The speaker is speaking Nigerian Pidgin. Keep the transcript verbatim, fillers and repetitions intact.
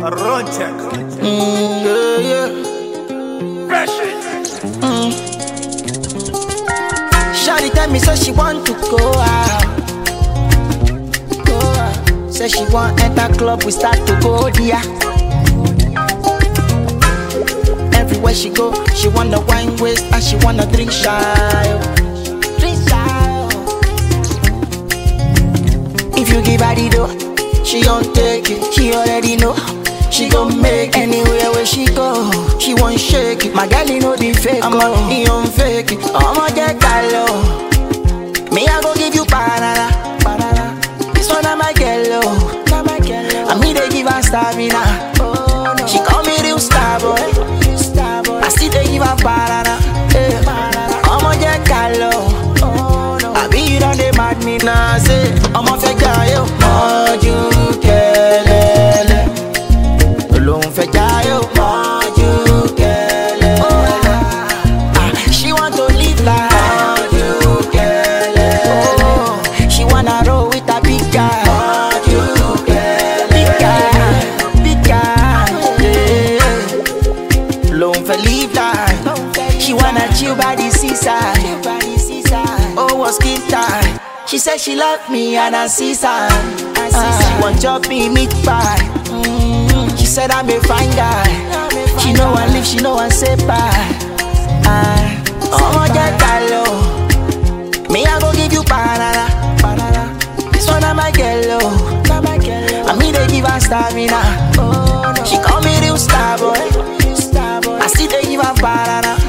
Run check. Mm, yeah, yeah. Fresh. Mm. Shawty tell me say she want to go out. Go out. Say she want enter club, we start to go there. Everywhere she go, she wanna wine waist and she wanna drink shy. Drink shy. If you give her the dough, she don't take it. She already know. She gon' make it. Anywhere where she go, she won't shake it. My girl, you know the fake. I'm a, he don't fake it. I'ma get galo. Me, I go give you banana. Banana. This one I'm a girl, oh. I me they give her stamina. Oh, no. She call me real star boy. I still they give her banana. Yeah. I'ma get galo. Oh, no. I be you don't they mad me now. Say I'ma fake guy, yo. Oh, you get it. Fẹ́ jayé mọ́jú kẹ́lẹ́. She want to live like mọ́jú kẹ́lẹ́. Oh, she wanna roll with a big guy. Mọ́jú kẹ́lẹ́. Big guy, big guy. Yeah. Lòun fẹ́ live like. She wanna chill by the seaside. Oh, was skin tight. She said she love me and I see sign. She want chop me meat pie. She said I'm a fine guy. She know I live, she know I say bye. I'ma get galo. Me I go give you banana. This one I'm a girl, oh. I me they give her stamina. She call me real star boy. I still they give her banana.